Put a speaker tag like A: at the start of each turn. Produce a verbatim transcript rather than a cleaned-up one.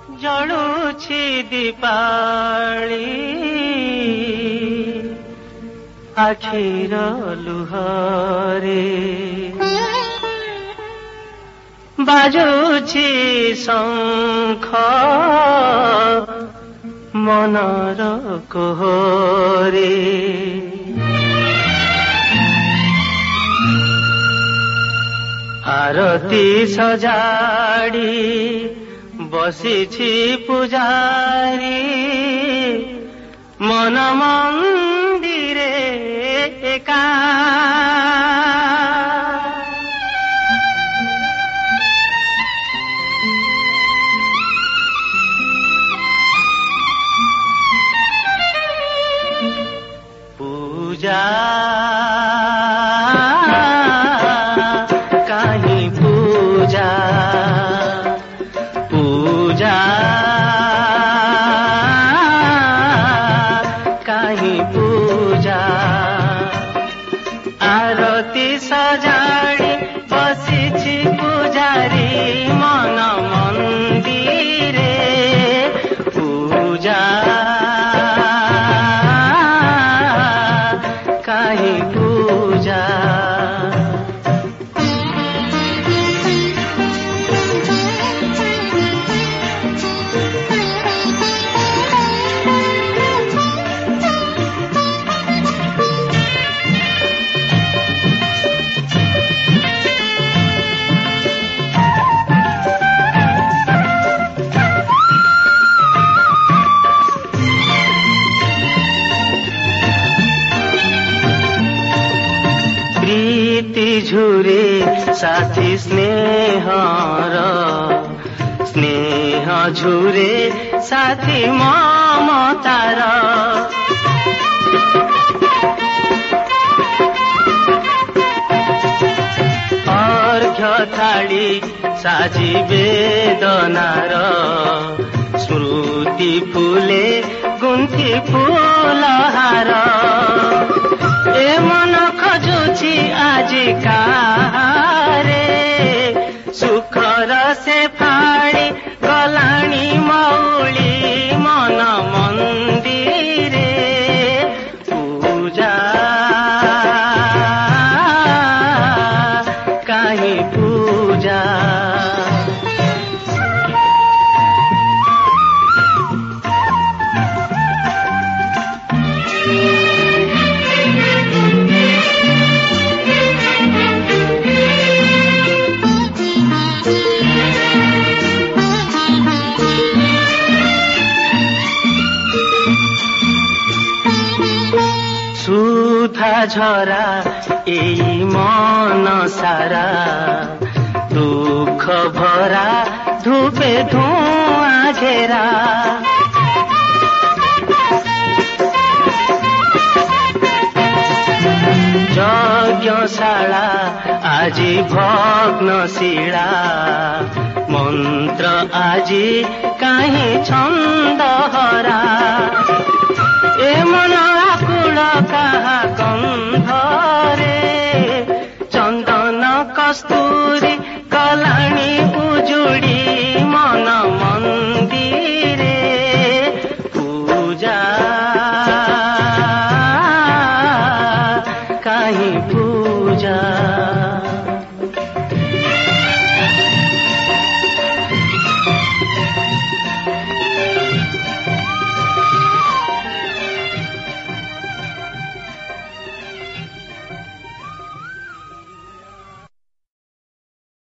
A: जळुछि दीपाळी आखिर लुहरे बाजुछि शंख मनर कोहरे आरती सजाड़ी बसिछि पुजारी मन मंदिरे एका पूजा काहीं पूजा पूजा काहीं पूजा आरती सजाड़ी बसिछि पुजारी मन मंदिरे पूजा काहीं पूजा प्रीति झुरे साथी स्नेहर स्नेह झुरे साथी ममतार अर्घ्य थाली साजी वेदनार स्मृति फुले गुंथि फुलहार ए मन खोजुछि आजि कारे सुखर से फाड़ी गलाणी मौली मन मंदिरे पूजा काहीं पूजा सुधा झरा एई मन सारा दुख भरा धूपे धुआं घेरा यज्ञशाला आजी भग्नशिला मंत्र आजी काहीं छंद हरा